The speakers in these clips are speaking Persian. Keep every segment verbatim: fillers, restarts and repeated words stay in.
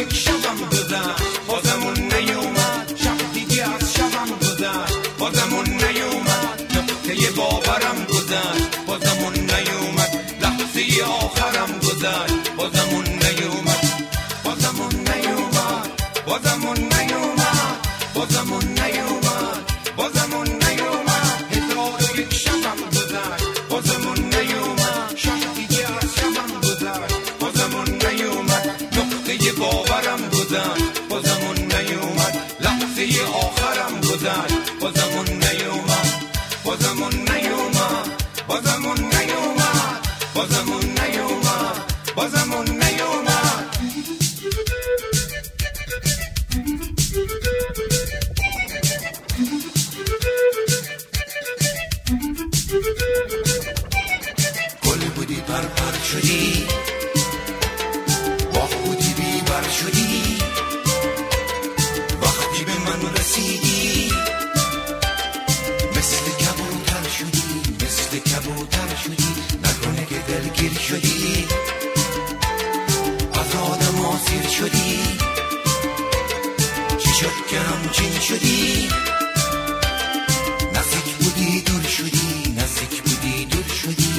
یک شبم گذشت بازمون نیومد، شب دیگه از شبم گذشت بازمون نیومد، نقطه باورم گذشت بازمون نیومد، لحظه آخرم گذشت بازمون نیومد، بازمون نیومد، بازمون نیومد، بازمون نیومد، بازمون نیومد، هزار و یک شبم گذشت بازمون نیومد، شب دیگه از شبم گذشت بازمون نیومد، نقطه باورم گذشت بازمون نیومد، لحظه آخرم گذشت بازمون نیومد، بازمون نیومد، بازمون نیومد، بازمون نیومد، بازمون نیومد. گل بودی پر پر شدی، باغ بودی بی بر شدی، وقتی به من رسیدی مثل کبوتر شدی، مثل کبوتر شدی، نکنه که دلگیر شدی، از آدم آسیر شدی، چی شد که همچین شدی، نزدیک بودی دور شدی، نزدیک بودی دور شدی.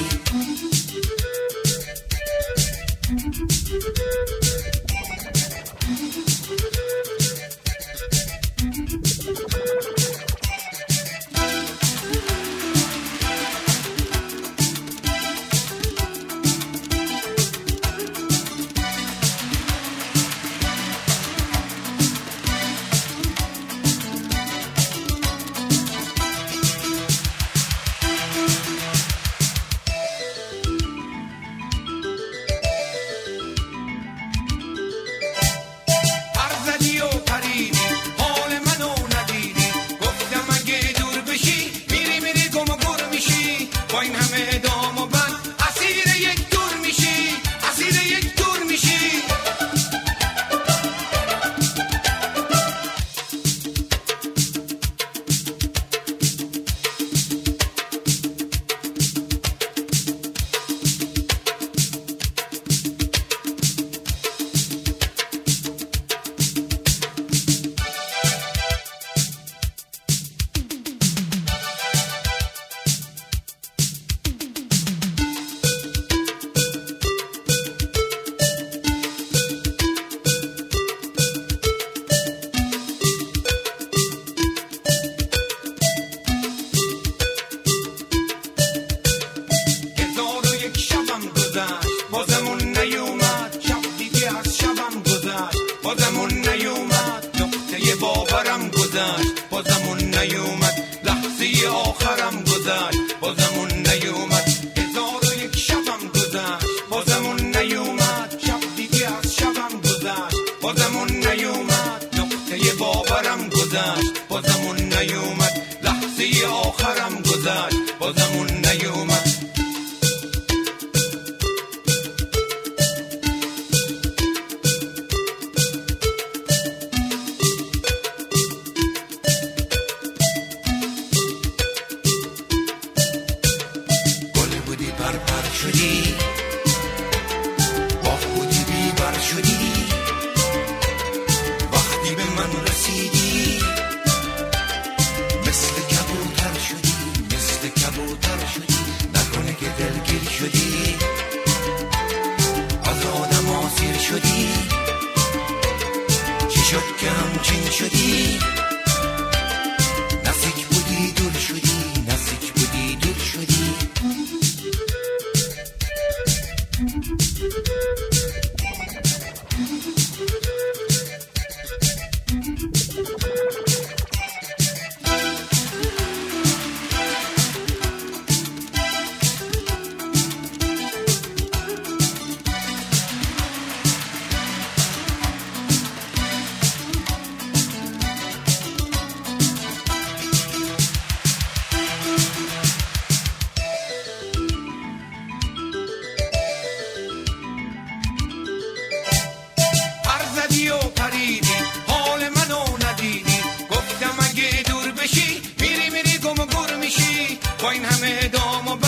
با این همه دام و